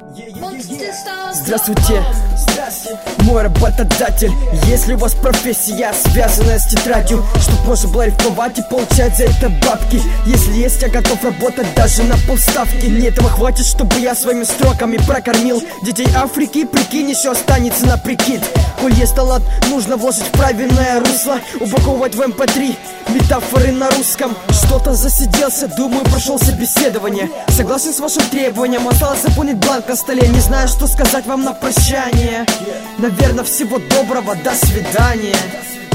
Здравствуйте, мой работодатель. Если у вас профессия, связанная с тетрадью, чтоб можно было рифмовать и получать за это бабки. Если есть, я готов работать даже на полставки. Мне этого хватит, чтобы я своими строками прокормил детей Африки. Прикинь, еще останется на прикид. Коль есть талант, нужно вложить в правильное русло, упаковывать в MP3 метафоры на русском. Что-то засиделся, думаю, прошел собеседование. Согласен с вашим требованием, осталось заполнить бланк на столе. Не знаю, что сказать вам на прощание. Наверное, всего доброго, до свидания.